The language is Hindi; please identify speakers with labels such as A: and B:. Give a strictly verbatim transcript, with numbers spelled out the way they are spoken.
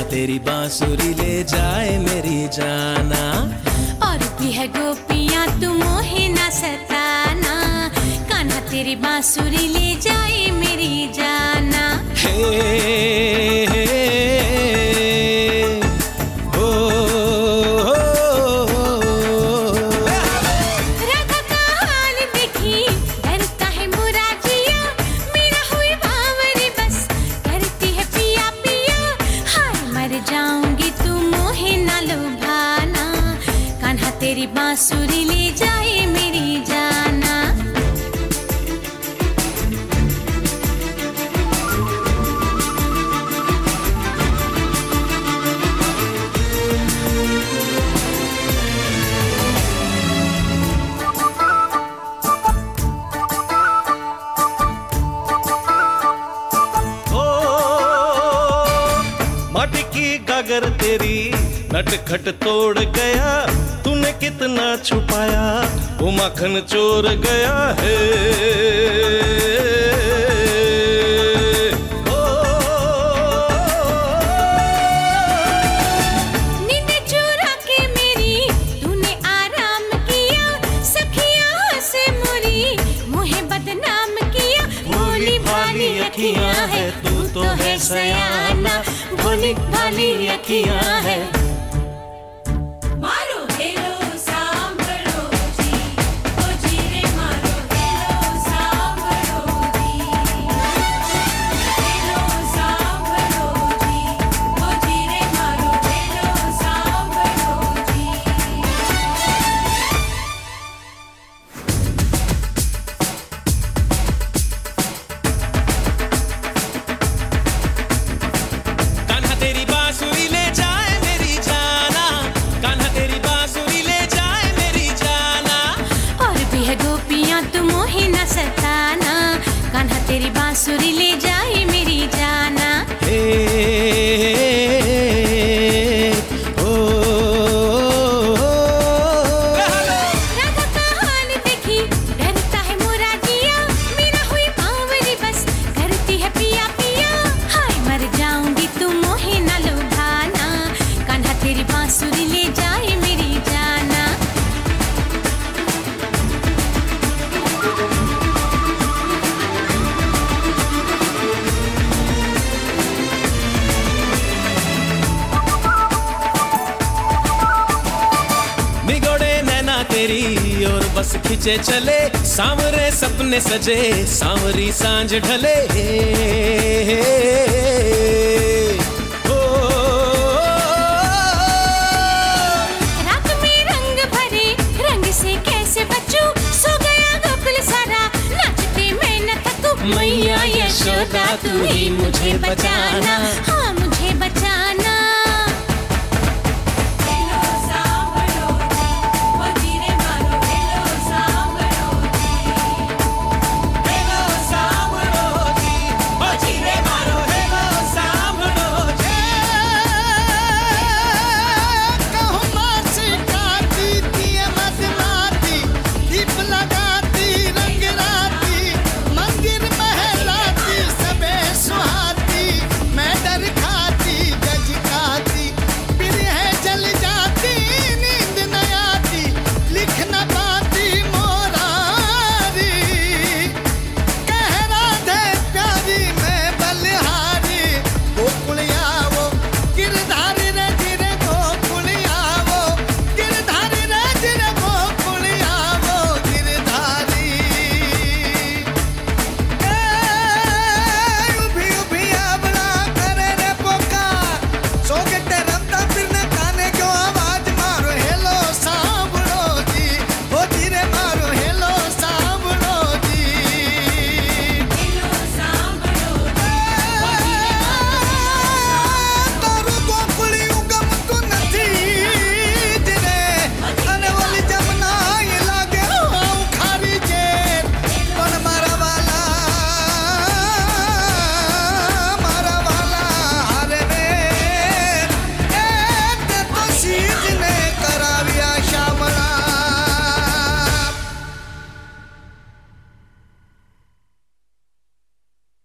A: तेरी बांसुरी ले जाए मेरी जाना।
B: और भी है गोपियाँ तू मोहे ना सताना, कान्हा तेरी बांसुरी ले जाए मेरी जाना।
A: हे, हे, ओ, ओ,
B: राधा का हाल देखी डरता है मुराजिया, मेरा हुई बावरी बस करती है पिया पिया। हाय मर जाऊंगी तू मोहे ना लुभाना, कान्हा तेरी बांसुरी ले जाए मेरी जाना।
A: मटकी गागर तेरी नटखट तोड़ गया, तूने कितना छुपाया वो माखन चोर गया है। ओ,
B: नींद चुरा के मेरी तूने आराम किया, सखियां से मुरी मुझे बदनाम किया। भोली भाली अखियां है तू तो है सयाना, भोली भाली अखियां है।
C: मारो हेलो सांभरो जी, ओ जी रे मारो हेलो सांभरो जी, हेलो सांभरो जी, ओ जी रे मारो हेलो सांभरो जी।
A: कान्हा तेरी बांसुरी ले जाए मेरी जाना, कान्हा तेरी बांसुरी ले जाए मेरी जाना।
B: और भी है गोपियाँ तू मोहे ना सताना, कान्हा तेरी बांसुरी ले जाए मेरी जाना।
A: हे, ओ,
B: राधा का हाल देखी डरता है मुराजिया, मेरा हुई बावरी बस करती है पिया पिया। हाय मर जाऊंगी तू मोहे ना लुभाना, कान्हा तेरी बांसुरी ले जाए मेरी जाना।
A: निगोड़े नैना तेरी और बस खिंचे चले, सांवरे सपने सजे सांवरी सांझ ढले। ओ,
B: रात में रंग भरे रंग से कैसे बचूं, सो गया गोकुल सारा नाचते मैं न थकूं। मैया यशोदा तू ही मुझे बचाना, हाँ